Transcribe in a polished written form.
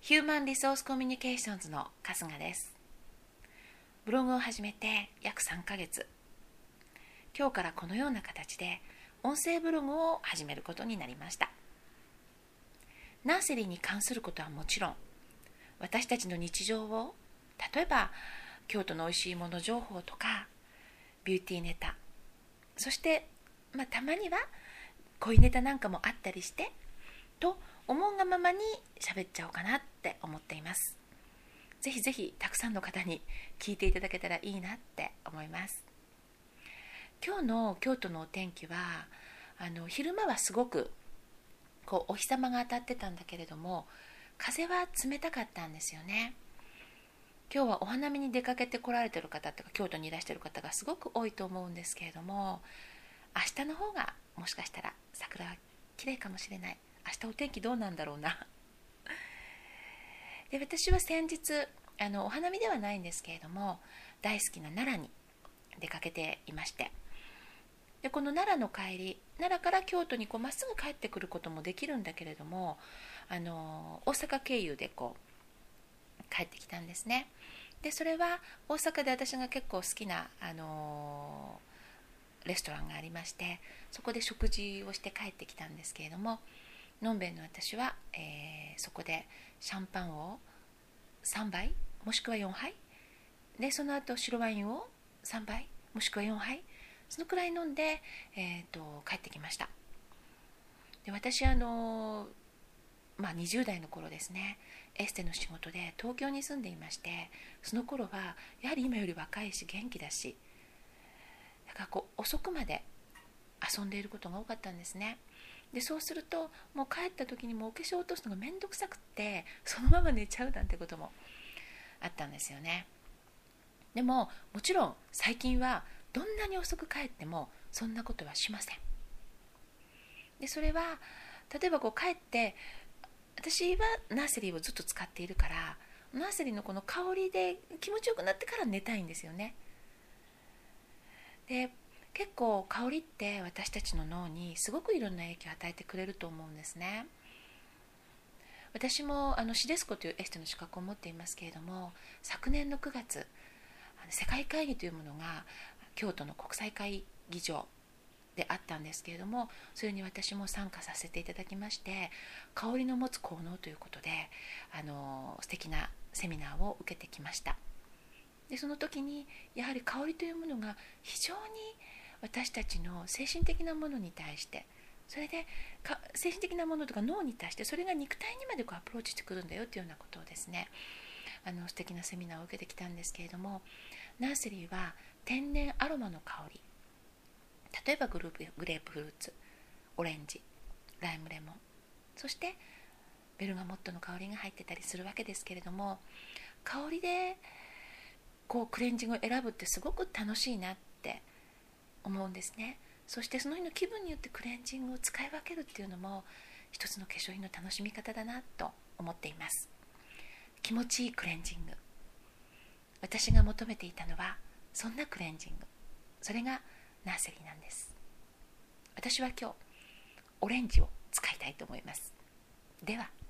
ヒューマンリソースコミュニケーションズの春日です。ブログを始めて約3ヶ月、今日からこのような形で音声ブログを始めることになりました。ナーセリーに関することはもちろん、私たちの日常を、例えば京都のおいしいもの情報とかビューティーネタ、そしてたまには恋ネタなんかもあったりしてと思うがままに喋っちゃおうかなって思っています。ぜひぜひたくさんの方に聞いていただけたらいいなって思います。今日の京都のお天気は昼間はすごくお日様が当たってたんだけれども、風は冷たかったんですよね。今日はお花見に出かけて来られてる方とか京都にいらしてる方がすごく多いと思うんですけれども、明日の方がもしかしたら桜は綺麗かもしれない。明日お天気どうなんだろうなで、私は先日お花見ではないんですけれども、大好きな奈良に出かけていまして、でこの奈良の帰り、奈良から京都にまっすぐ帰ってくることもできるんだけれども、大阪経由で帰ってきたんですね。でそれは大阪で私が結構好きな、レストランがありまして、そこで食事をして帰ってきたんですけれども、のんべえの私は、そこでシャンパンを3杯もしくは4杯で、その後白ワインを3杯もしくは4杯、そのくらい飲んで、帰ってきました。で私20代の頃ですね、エステの仕事で東京に住んでいまして、その頃はやはり今より若いし元気だし、だから遅くまで遊んでいることが多かったんですね。でそうするともう帰った時にもうお化粧落とすのがめんどくさくってそのまま寝ちゃうなんてこともあったんですよね。でももちろん最近はどんなに遅く帰ってもそんなことはしません。でそれは例えば帰って、私はナーセリーをずっと使っているから、ナーセリーのこの香りで気持ちよくなってから寝たいんですよね。で結構香りって私たちの脳にすごくいろんな影響を与えてくれると思うんですね。私もシデスコというエステの資格を持っていますけれども、昨年の9月世界会議というものが京都の国際会議場であったんですけれども、それに私も参加させていただきまして、香りの持つ効能ということで素敵なセミナーを受けてきました。でその時にやはり香りというものが非常に私たちの精神的なものに対して、それで精神的なものとか脳に対して、それが肉体にまでアプローチしてくるんだよというようなことをですね、素敵なセミナーを受けてきたんですけれども、ナーセリーは天然アロマの香り、例えばグレープフルーツ、オレンジ、ライムレモン、そしてベルガモットの香りが入ってたりするわけですけれども、香りでクレンジングを選ぶってすごく楽しいなって思うんですね。そしてその日の気分によってクレンジングを使い分けるっていうのも一つの化粧品の楽しみ方だなと思っています。気持ちいいクレンジング、私が求めていたのはそんなクレンジング、それがナーセリーなんです。私は今日オレンジを使いたいと思います。では